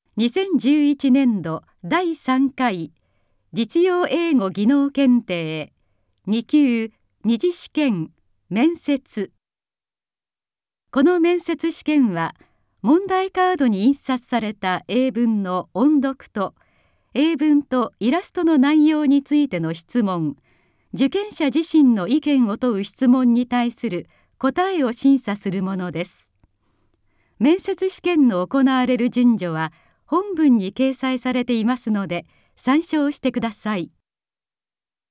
2011年度第3回実用英語技能検定2級二次試験面接。この面接試験は問題カードに印刷された英文の音読と英文とイラストの内容についての質問、受験者自身の意見を問う質問に対する答えを審査するものです。面接試験の行われる順序は本文に掲載されていますので参照してください。